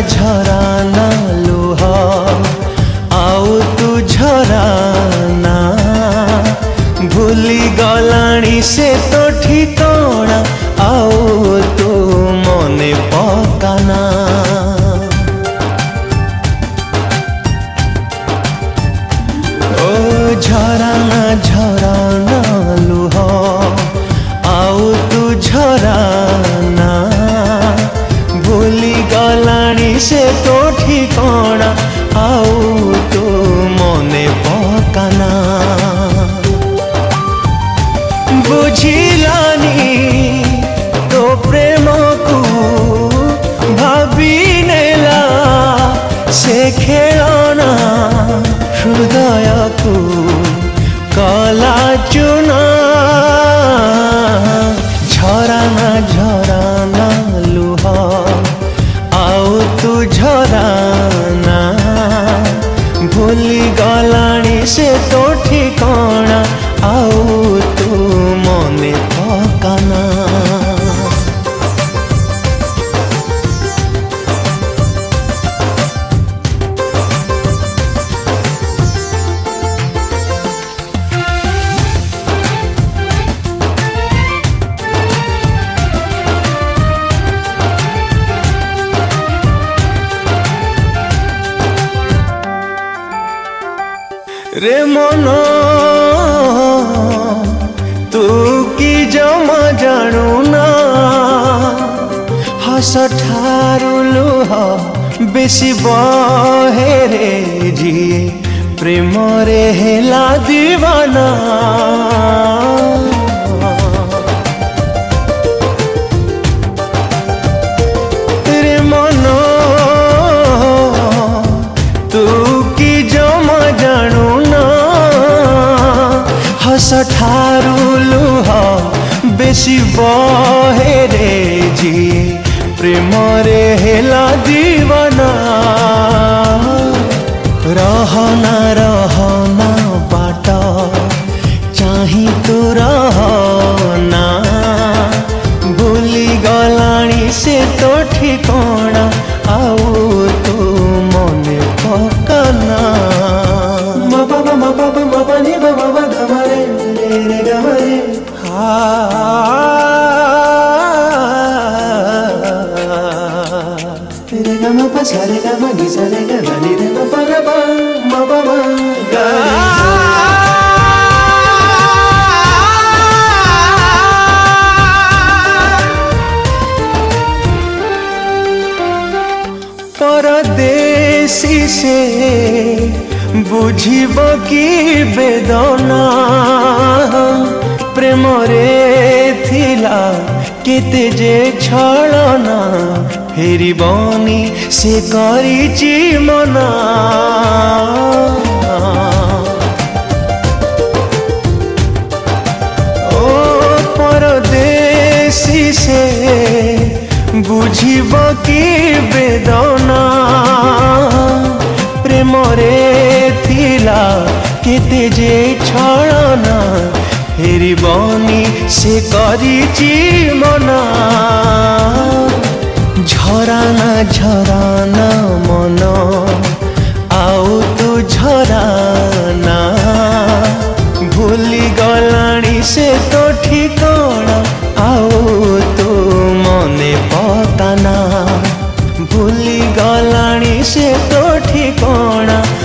झराना लुह आउ तू झराना भूली गलाणी से तो ठिकाना आउ तू मने पकाना। ओ झराना झराना लुह आउ तू झराना भूली गलाणी से तो ठिकाना आउ तू मने पकाना। बुझिलानी तो प्रेम को भाभी नेला से खेलना हृदय को कला चुना। झराना झराना लुह आउ तू झराना भूली गलाणी से तो ठिकाना आउ तू मने पकाना। रे मन तू की जमा जानू ना हस ठारू लुह बेसी बहे रे जी प्रेम रे हेला दीवाना। रे मन तू की जमा जानू हस ठारू लुह बेसी बहे रे जी प्रेम रे हेला दीवाना। रहना रहना बाट चाही तू रहना भूली गलाणी से तो ठिकाना आउ तू मने पकाना। परदेसी से बुझिब की बेदना प्रेम रे थिला केते जे छलना फेरिबनी से करिछि मना। ओ परदेसी से बुझिब की बेदना प्रेम रे थिला केते जे छलना फेरिबनी से करिछि मना। झराना झराना मन आउ तू झराना भूली गलाणी से तो ठिकाना आउ तू मने पकाना। भूली गलाणी से तो ठिकाना